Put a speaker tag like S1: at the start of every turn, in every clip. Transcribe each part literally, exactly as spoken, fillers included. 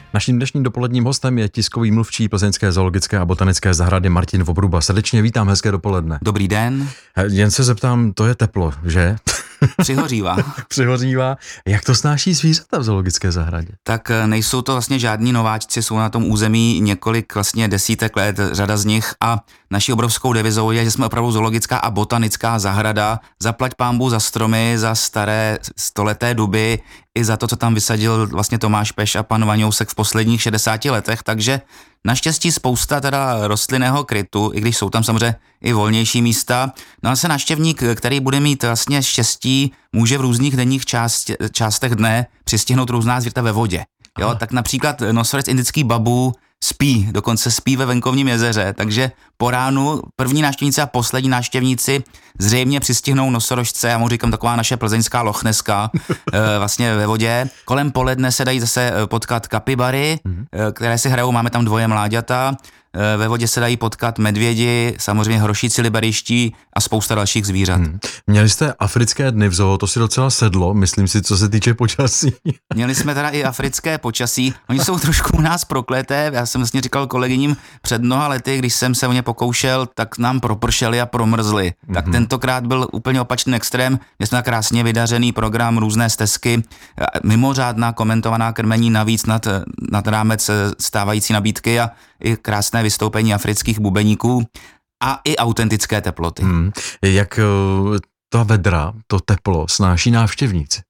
S1: Naším dnešním dopoledním hostem je tiskový mluvčí Plzeňské zoologické a botanické zahrady Martin Vobruba. Srdečně vítám, hezké dopoledne.
S2: Dobrý den.
S1: Jen se zeptám, to je teplo, že?
S2: Přihořívá.
S1: Přihořívá. Jak to snáší zvířata v zoologické zahradě?
S2: Tak nejsou to vlastně žádní nováčci, jsou na tom území několik vlastně desítek let, řada z nich, a naší obrovskou devizou je, že jsme opravdu zoologická a botanická zahrada. Zaplať pánbůh za stromy, za staré stoleté duby, i za to, co tam vysadil vlastně Tomáš Peš a pan Vaňousek v posledních šedesáti letech, takže naštěstí spousta teda rostlinného krytu, i když jsou tam samozřejmě i volnější místa. No a se návštěvník, který bude mít vlastně štěstí, může v různých denních část, částech dne přistihnout různá zvířata ve vodě. Jo, tak například nosorožec indický babu spí, dokonce spí ve venkovním jezeře, takže po ránu první návštěvníci a poslední návštěvníci zřejmě přistihnou nosorožce, já mu říkám taková naše plzeňská lochneska, vlastně ve vodě. Kolem poledne se dají zase potkat kapibary, které si hrajou, máme tam dvoje mláďata. Ve vodě se dají potkat medvědi, samozřejmě hrošíci liberiští a spousta dalších zvířat. Hmm.
S1: Měli jste africké dny v zoo, to si docela sedlo, myslím si, co se týče počasí.
S2: Měli jsme teda i africké počasí, oni jsou trošku u nás prokleté, já jsem vlastně říkal kolegyním před mnoha lety, když jsem se o ně pokoušel, tak nám propršeli a promrzli. Hmm. Tak tentokrát byl úplně opačný extrém, měli jsme krásně vydařený program, různé stezky, mimořádná komentovaná krmení navíc nad, nad rámec stávající nabídky a i krásné vystoupení afrických bubeníků a i autentické teploty. Hmm.
S1: Jak ta vedra, to teplo snáší návštěvníci?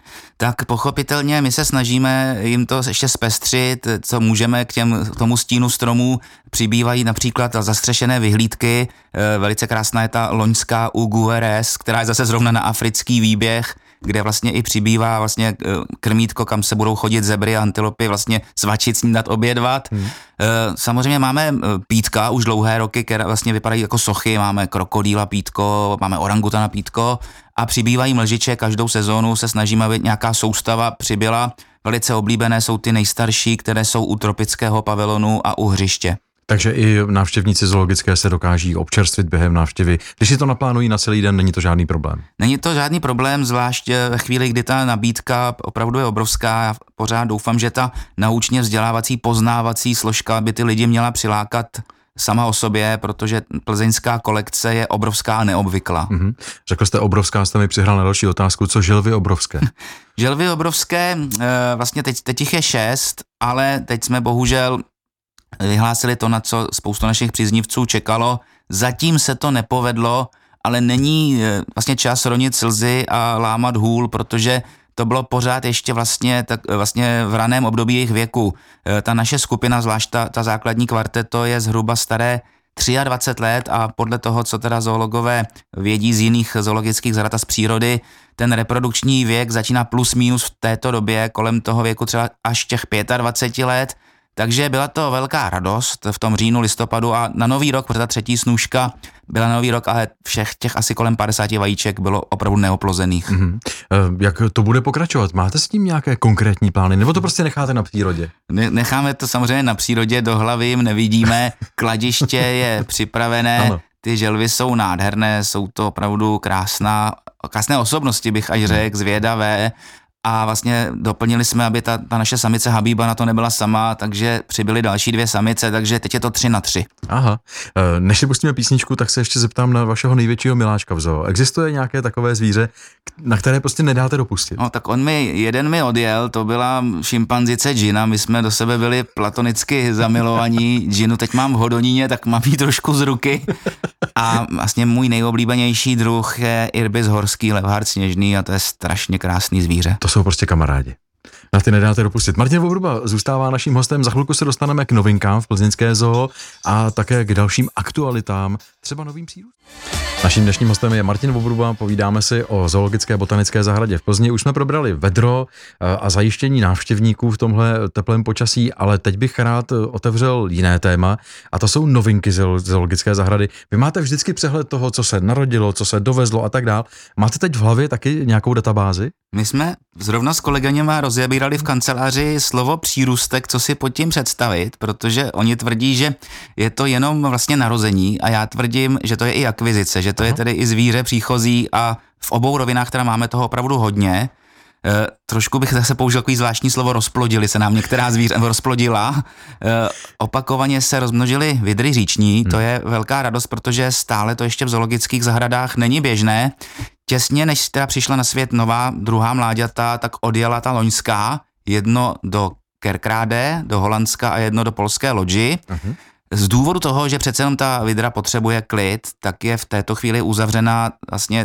S2: Tak pochopitelně my se snažíme jim to ještě zpestřit, co můžeme k, těm, k tomu stínu stromů. Přibývají například zastřešené vyhlídky, velice krásná je ta loňská U G U R S, která je zase zrovna na africký výběh, kde vlastně i přibývá vlastně krmítko, kam se budou chodit zebry a antilopy, vlastně svačit, snídat, obědvat. Hmm. Samozřejmě máme pítka už dlouhé roky, které vlastně vypadají jako sochy, máme krokodýla pítko, máme orangutana pítko a přibývají mlžiče, každou sezónu se snažíme, aby nějaká soustava přibyla. Velice oblíbené jsou ty nejstarší, které jsou u tropického pavilonu a u hřiště.
S1: Takže i návštěvníci zoologické se dokáží občerstvit během návštěvy. Když si to naplánují na celý den, není to žádný problém.
S2: Není to žádný problém, zvlášť ve chvíli, kdy ta nabídka opravdu je obrovská. Já pořád doufám, že ta naučně vzdělávací, poznávací složka by ty lidi měla přilákat sama o sobě, protože plzeňská kolekce je obrovská a neobvyklá. Mm-hmm.
S1: Řekl jste obrovská, jste mi přihrál na další otázku, co želvy obrovské?
S2: Želvy obrovské, vlastně teď, teď jich je šest, ale teď jsme bohužel vyhlásili to, na co spoustu našich příznivců čekalo. Zatím se to nepovedlo, ale není vlastně čas ronit slzy a lámat hůl, protože to bylo pořád ještě vlastně, tak vlastně v raném období jejich věku. Ta naše skupina, zvlášť ta, ta základní kvarteto, je zhruba staré dvacet tři let a podle toho, co teda zoologové vědí z jiných zoologických zahrad a z přírody, ten reprodukční věk začíná plus minus v této době, kolem toho věku třeba až těch dvacet pět let. Takže byla to velká radost v tom říjnu, listopadu a na nový rok, protože ta třetí snůška byla na nový rok, ale všech těch asi kolem padesáti vajíček bylo opravdu neoplozených. Mm-hmm.
S1: Jak to bude pokračovat? Máte s tím nějaké konkrétní plány, nebo to prostě necháte na přírodě?
S2: Ne- necháme to samozřejmě na přírodě, do hlavy jim nevidíme, kladiště je připravené, ano. Ty želvy jsou nádherné, jsou to opravdu krásná, krásné osobnosti, bych až řekl, zvědavé. A vlastně doplnili jsme, aby ta, ta naše samice Habíba na to nebyla sama, takže přibyly další dvě samice, takže teď je to tři na tři.
S1: Aha, než si pustíme písničku, tak se ještě zeptám na vašeho největšího miláčka v zoo. Existuje nějaké takové zvíře, na které prostě nedáte dopustit?
S2: No tak on mi, jeden mi odjel, to byla šimpanzice Gina, my jsme do sebe byli platonicky zamilovaní, Ginu teď mám v Hodoníně, tak mám jí trošku z ruky. A vlastně můj nejoblíbenější druh je Irbis horský, levhart sněžný a to je strašně krásný zvíře.
S1: To jsou prostě kamarádi. Na ty nedáte dopustit. Martin Vobruba zůstává naším hostem. Za chvilku se dostaneme k novinkám v plzeňské zoo a také k dalším aktualitám, třeba novým přírůstkům. Naším dnešním hostem je Martin Vobruba, povídáme si o zoologické botanické zahradě v Plzni. Už jsme probrali vedro a zajištění návštěvníků v tomhle teplém počasí, ale teď bych rád otevřel jiné téma a to jsou novinky zoologické zahrady. Vy máte vždycky přehled toho, co se narodilo, co se dovezlo a tak dál. Máte teď v hlavě taky nějakou databázi?
S2: My jsme zrovna s kolegyněma rozebírali v kanceláři slovo přírůstek, co si pod tím představit, protože oni tvrdí, že je to jenom vlastně narození a já tvrdím, že to je i akvizice, že to Aha. je tedy i zvíře příchozí a v obou rovinách teda máme toho opravdu hodně. E, trošku bych zase použil takový zvláštní slovo, rozplodili se nám některá zvíře, rozplodila. E, opakovaně se rozmnožily vydry říční, hmm. to je velká radost, protože stále to ještě v zoologických zahradách není běžné. Těsně než teda přišla na svět nová druhá mláďata, tak odjela ta loňská, jedno do Kerkrade, do Holandska a jedno do polské Lodži. Uh-huh. Z důvodu toho, že přece jenom ta vydra potřebuje klid, tak je v této chvíli uzavřena vlastně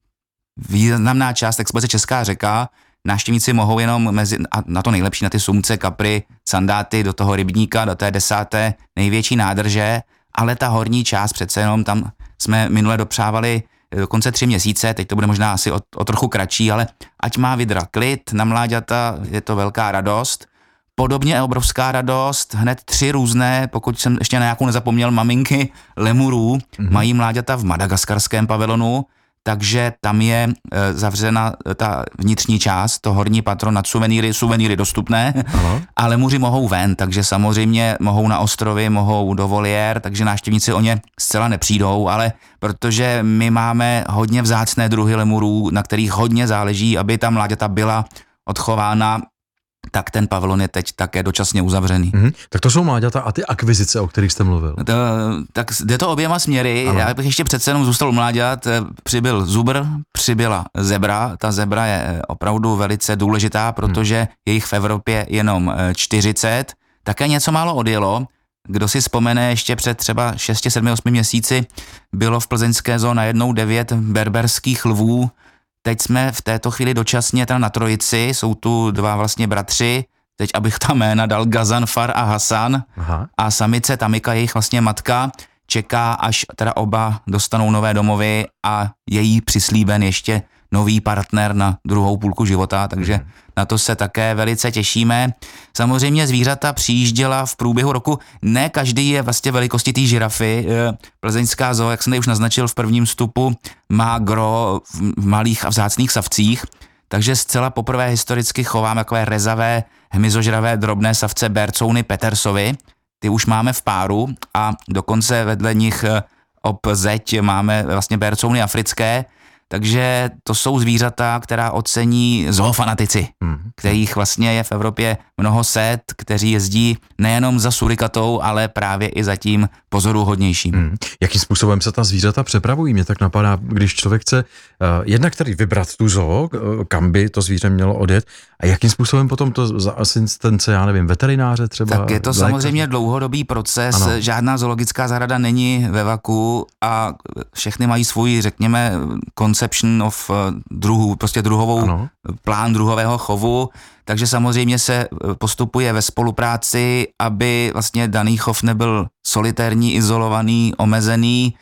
S2: významná část expozice Česká řeka. Návštěvníci mohou jenom mezi, a na to nejlepší, na ty sumce, kapry, sandáty, do toho rybníka, do té desáté největší nádrže, ale ta horní část přece jenom tam jsme minule dopřávali dokonce tři měsíce, teď to bude možná asi o, o trochu kratší, ale ať má vydra klid, na mláďata je to velká radost. Podobně obrovská radost, hned tři různé, pokud jsem ještě na nějakou nezapomněl, maminky lemurů mm-hmm. mají mláďata v madagaskarském pavilonu, takže tam je e, zavřena ta vnitřní část, to horní patro nad suvenýry, suvenýry dostupné, ano. A lemuři mohou ven, takže samozřejmě mohou na ostrovy, mohou do voliér, takže návštěvníci o ně zcela nepřijdou, ale protože my máme hodně vzácné druhy lemurů, na kterých hodně záleží, aby ta mláďata byla odchována, tak ten pavilon je teď také dočasně uzavřený. Mm-hmm.
S1: Tak to jsou mláďata a ty akvizice, o kterých jste mluvil.
S2: To, tak jde to oběma směry. Ano. Já bych ještě přece jenom zůstal u mláďat. Přibyl zubr, přibyla zebra. Ta zebra je opravdu velice důležitá, protože je jich v Evropě jenom čtyřicet. Také něco málo odjelo. Kdo si vzpomene, ještě před třeba šest, sedm, osm měsíci bylo v plzeňské zoo najednou devět berberských lvů. Teď jsme v této chvíli dočasně teda na trojici, jsou tu dva vlastně bratři, teď abych ta jména dal, Gazanfar a Hasan. Aha. A samice Tamika, jejich vlastně matka, čeká, až teda oba dostanou nové domovy a je jí přislíben ještě nový partner na druhou půlku života, takže hmm. na to se také velice těšíme. Samozřejmě zvířata přijížděla v průběhu roku, ne každý je vlastně velikosti té žirafy. Plzeňská zoo, jak jsem už naznačil v prvním vstupu, má gro v malých a vzácných savcích, takže zcela poprvé historicky chováme takové rezavé, hmyzožravé drobné savce Bercouny Petersovy. Ty už máme v páru a dokonce vedle nich ob zeď máme vlastně Bercouny africké. Takže to jsou zvířata, která ocení zoofanatici, hmm. kterých vlastně je v Evropě mnoho set, kteří jezdí nejenom za surikatou, ale právě i za tím pozoruhodnějším. Hmm.
S1: Jakým způsobem se ta zvířata přepravují? Mě tak napadá, když člověk chce uh, jednak tady vybrat tu zoo, uh, kam by to zvíře mělo odjet, a jakým způsobem potom to za asistence, já nevím, veterináře třeba?
S2: Tak je to lékař? Samozřejmě dlouhodobý proces, ano. Žádná zoologická zahrada není ve vaku a všechny mají svůj, řekněme, conception of druhů, prostě druhovou, ano. plán druhového chovu, takže samozřejmě se postupuje ve spolupráci, aby vlastně daný chov nebyl solitérní, izolovaný, omezený,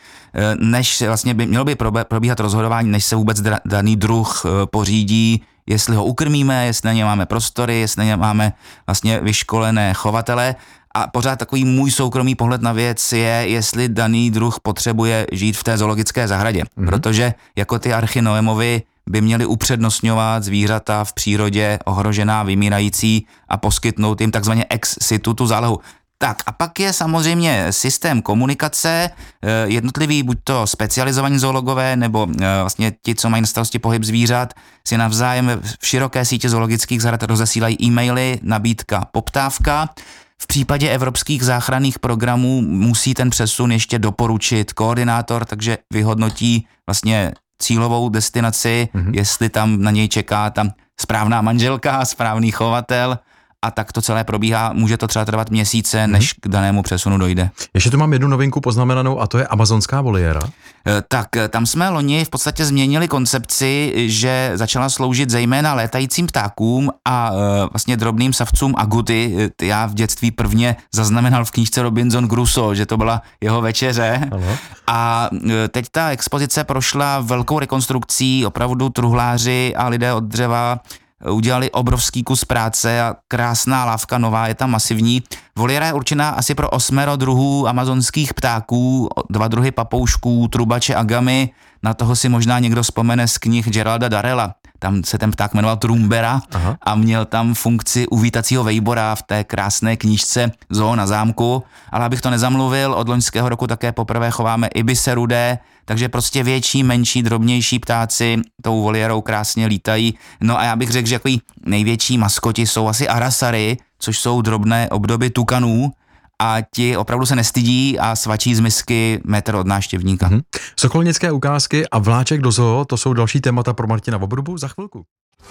S2: než vlastně by, mělo by probíhat rozhodování, než se vůbec daný druh pořídí, jestli ho ukrmíme, jestli na ně máme prostory, jestli na ně máme vlastně vyškolené chovatele. A pořád takový můj soukromý pohled na věc je, jestli daný druh potřebuje žít v té zoologické zahradě. Mm-hmm. Protože jako ty archy Noemovi by měli upřednostňovat zvířata v přírodě ohrožená, vymírající a poskytnout jim takzvaně ex situ tu zálohu. Tak a pak je samozřejmě systém komunikace, jednotlivý buď to specializovaní zoologové nebo vlastně ti, co mají na starosti pohyb zvířat, si navzájem v široké síti zoologických zahrad rozesílají e-maily, nabídka, poptávka. V případě evropských záchranných programů musí ten přesun ještě doporučit koordinátor, takže vyhodnotí vlastně cílovou destinaci, mm-hmm. jestli tam na něj čeká tam správná manželka, správný chovatel, a tak to celé probíhá. Může to třeba trvat měsíce, než k danému přesunu dojde.
S1: Ještě tu mám jednu novinku poznamenanou a to je amazonská voliéra.
S2: Tak tam jsme loni v podstatě změnili koncepci, že začala sloužit zejména létajícím ptákům a vlastně drobným savcům aguty. Já v dětství prvně zaznamenal v knížce Robinson Crusoe, že to byla jeho večeře. Ano. A teď ta expozice prošla velkou rekonstrukcí, opravdu truhláři a lidé od dřeva udělali obrovský kus práce a krásná lávka nová, je tam masivní. Voliéra je určená asi pro osmero druhů amazonských ptáků, dva druhy papoušků, trubače agamy, na toho si možná někdo vzpomene z knih Geralda Darrella. tam se ten pták jmenoval Trumbera. Aha. A měl tam funkci uvítacího vejbora v té krásné knížce Zoo na zámku, ale abych to nezamluvil, od loňského roku také poprvé chováme ibise rudé, takže prostě větší, menší, drobnější ptáci tou voliérou krásně lítají. No a já bych řekl, že takový největší maskoti jsou asi arasary, což jsou drobné obdoby tukanů, a ti opravdu se nestydí a svačí z misky metr od návštěvníka. Hmm.
S1: Sokolnické ukázky a vláček do zoo, to jsou další témata pro Martina Vobrubu za chvilku.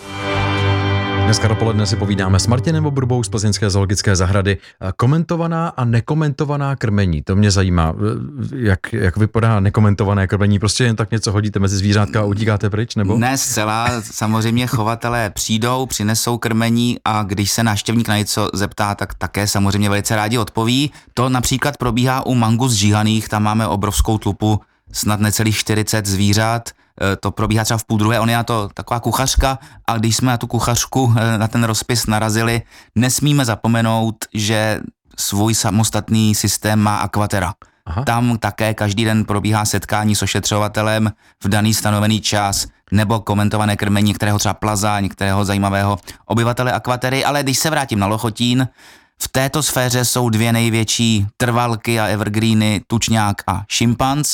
S1: Dneska dopoledne si povídáme s Martinem Vobrubou z plzeňské zoologické zahrady. Komentovaná a nekomentovaná krmení, to mě zajímá. Jak, jak vypadá nekomentované krmení? Prostě jen tak něco hodíte mezi zvířátka a utíkáte pryč, nebo?
S2: Ne zcela, samozřejmě chovatelé přijdou, přinesou krmení a když se návštěvník na něco zeptá, tak také samozřejmě velice rádi odpoví. To například probíhá u mangus žíhaných, tam máme obrovskou tlupu, snad necelých čtyřicet zvířat. To probíhá třeba v půl druhé, on je na to taková kuchařka a když jsme na tu kuchařku, na ten rozpis narazili, nesmíme zapomenout, že svůj samostatný systém má akvatera. Aha. Tam také každý den probíhá setkání s ošetřovatelem v daný stanovený čas nebo komentované krmení některého třeba plaza, některého zajímavého obyvatele akvatery, ale když se vrátím na Lochotín, v této sféře jsou dvě největší trvalky a evergreeny, tučňák a šimpanz.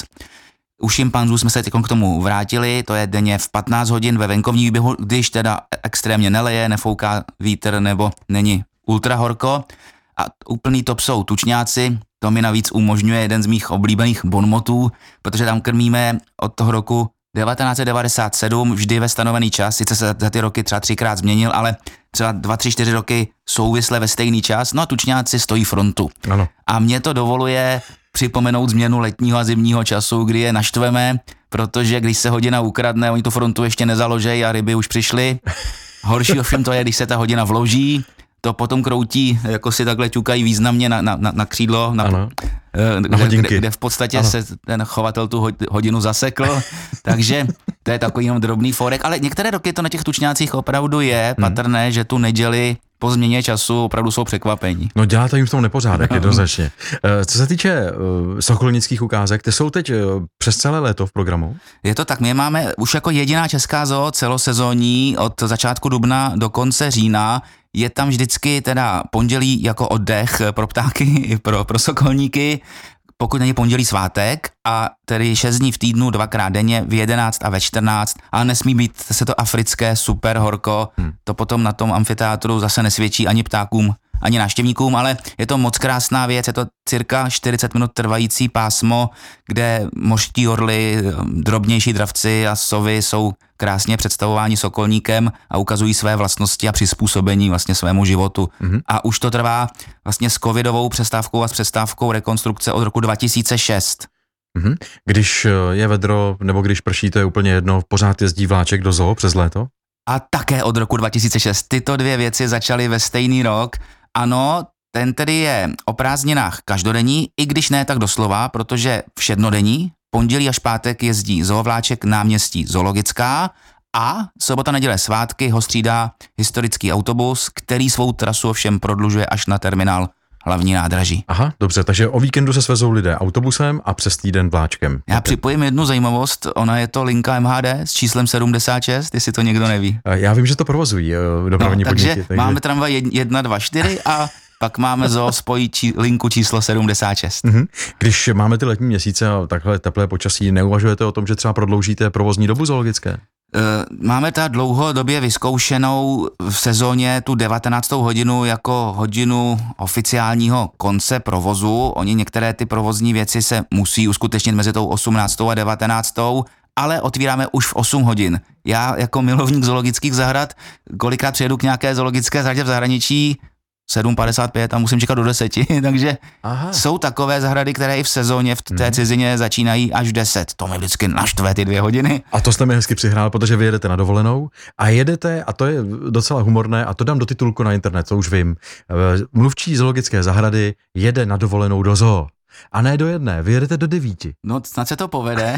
S2: U šimpanzů jsme se teď k tomu vrátili, to je denně v patnáct hodin ve venkovní výběhu, když teda extrémně neleje, nefouká vítr nebo není ultra horko. A úplný top jsou tučňáci, to mi navíc umožňuje jeden z mých oblíbených bonmotů, protože tam krmíme od toho roku devatenáct set devadesát sedm vždy ve stanovený čas, sice se za ty roky třeba třikrát změnil, ale třeba dva, tři, čtyři roky souvisle ve stejný čas, no a tučňáci stojí frontu. Ano. A mě to dovoluje připomenout změnu letního a zimního času, kdy je naštveme, protože když se hodina ukradne, oni tu frontu ještě nezaložejí a ryby už přišly. Horší ovšem to je, když se ta hodina vloží, to potom kroutí, jako si takhle ťukají významně na, na, na křídlo, na,
S1: ano.
S2: Kde, kde, kde v podstatě ano. se ten chovatel tu hodinu zasekl, takže to je takový jenom drobný forek, ale některé roky to na těch tučňácích opravdu je hmm. patrné, že tu neděli po změně času opravdu jsou překvapení.
S1: No děláte jim v tom nepořádek, jednoznačně. Co se týče uh, sokolnických ukázek, ty jsou teď uh, přes celé léto v programu?
S2: Je to tak, my máme už jako jediná česká zoo celosezónní od začátku dubna do konce října. Je tam vždycky teda pondělí jako oddech pro ptáky i pro, pro sokolníky, pokud není pondělí svátek, a tedy šest dní v týdnu, dvakrát denně, v jedenáct a ve čtrnáct, ale nesmí být se to africké super horko, hmm. to potom na tom amfiteátru zase nesvědčí ani ptákům, ani návštěvníkům, ale je to moc krásná věc, je to cirka čtyřicet minut trvající pásmo, kde mořští orly, drobnější dravci a sovy jsou krásně představováni sokolníkem a ukazují své vlastnosti a přizpůsobení vlastně svému životu. Mm-hmm. A už to trvá vlastně s covidovou přestávkou a s přestávkou rekonstrukce od roku dva tisíce šest.
S1: Mm-hmm. Když je vedro nebo když prší, to je úplně jedno, pořád jezdí vláček do zoo přes léto?
S2: A také od roku dva tisíce šest. Tyto dvě věci začaly ve stejný rok. Ano, ten tedy je o prázdninách každodenní, i když ne tak doslova, protože všednodenní, pondělí až pátek jezdí zoovláček náměstí Zoologická a sobota, neděle, svátky ho střídá historický autobus, který svou trasu ovšem prodlužuje až na terminál hlavní nádraží.
S1: Aha, dobře, takže o víkendu se svezou lidé autobusem a přes týden vláčkem.
S2: Já připojím jednu zajímavost, ona je to linka M H D s číslem sedmdesát šest, jestli to někdo neví.
S1: Já vím, že to provozují dopravní
S2: no,
S1: podniky.
S2: Takže, takže máme tramvaj jedna, dva, čtyři a pak máme zoo spojí či, linku číslo sedmdesát šest.
S1: Mm-hmm. Když máme ty letní měsíce a takhle teplé počasí, neuvažujete o tom, že třeba prodloužíte provozní dobu zoologické?
S2: Máme ta dlouhodobě vyzkoušenou v sezóně tu devatenáctou hodinu jako hodinu oficiálního konce provozu. Oni některé ty provozní věci se musí uskutečnit mezi tou osmnáctou a devatenáctou, ale otvíráme už v osm hodin. Já jako milovník zoologických zahrad kolikrát přijedu k nějaké zoologické zahradě v zahraničí sedm padesát pět a musím čekat do deseti, takže aha. Jsou takové zahrady, které i v sezóně v té cizině začínají až v deset. To mě vždycky naštve ty dvě hodiny.
S1: A to jste mi hezky přihrál, protože vy jedete na dovolenou a jedete, a to je docela humorné, a to dám do titulku na internet, to už vím. Mluvčí zoologické zahrady jede na dovolenou do zoo. A ne do jedné, vy jedete do devíti.
S2: No snad se to povede.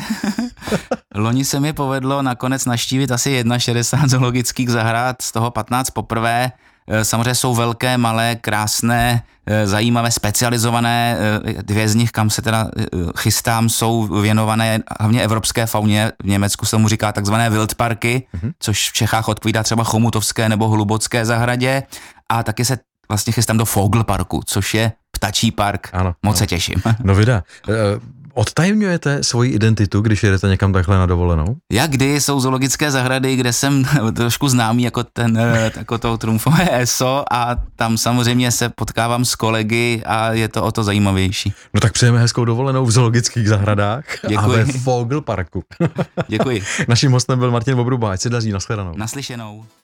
S2: Loni se mi povedlo nakonec naštívit asi šedesát jedna zoologických zahrad, z toho patnáct poprvé. samozřejmě jsou velké, malé, krásné, zajímavé, specializované. Dvě z nich, kam se teda chystám, jsou věnované hlavně evropské fauně. V Německu se mu říká takzvané wildparky, mm-hmm. což v Čechách odpovídá třeba Chomutovské nebo Hlubocké zahradě. A taky se vlastně chystám do Vogelparku, což je ptačí park.
S1: Ano,
S2: Moc
S1: ano.
S2: se těším.
S1: No vida, odtajemňujete svoji identitu, když jedete někam takhle na dovolenou?
S2: Jak kdy jsou zoologické zahrady, kde jsem trošku známý jako, ten, jako to trumfové E S O a tam samozřejmě se potkávám s kolegy a je to o to zajímavější.
S1: No tak přejeme hezkou dovolenou v zoologických zahradách.
S2: Děkuji.
S1: A ve Vogelparku.
S2: Děkuji.
S1: Naším hostem byl Martin Vobruba, ať se daří, nashledanou.
S2: Naslyšenou.